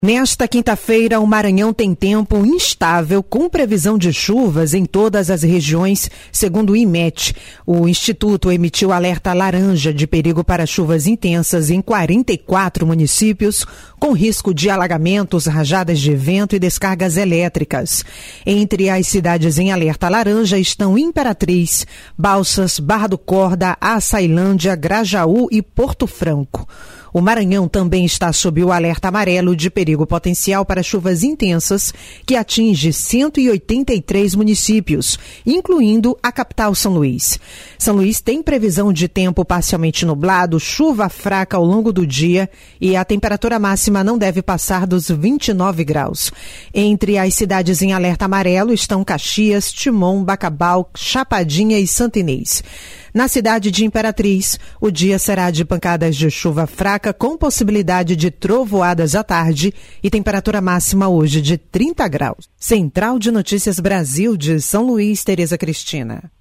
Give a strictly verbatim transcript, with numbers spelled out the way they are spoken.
Nesta quinta-feira, o Maranhão tem tempo instável, com previsão de chuvas em todas as regiões, segundo o IMET. O Instituto emitiu alerta laranja de perigo para chuvas intensas em quarenta e quatro municípios, com risco de alagamentos, rajadas de vento e descargas elétricas. Entre as cidades em alerta laranja estão Imperatriz, Balsas, Barra do Corda, Açailândia, Grajaú e Porto Franco. O Maranhão também está sob o alerta amarelo de perigo potencial para chuvas intensas, que atinge cento e oitenta e três municípios, incluindo a capital São Luís. São Luís tem previsão de tempo parcialmente nublado, chuva fraca ao longo do dia e a temperatura máxima não deve passar dos vinte e nove graus. Entre as cidades em alerta amarelo estão Caxias, Timon, Bacabal, Chapadinha e Santa Inês. Na cidade de Imperatriz, o dia será de pancadas de chuva fraca com possibilidade de trovoadas à tarde e temperatura máxima hoje de trinta graus. Central de Notícias Brasil de São Luís, Tereza Cristina.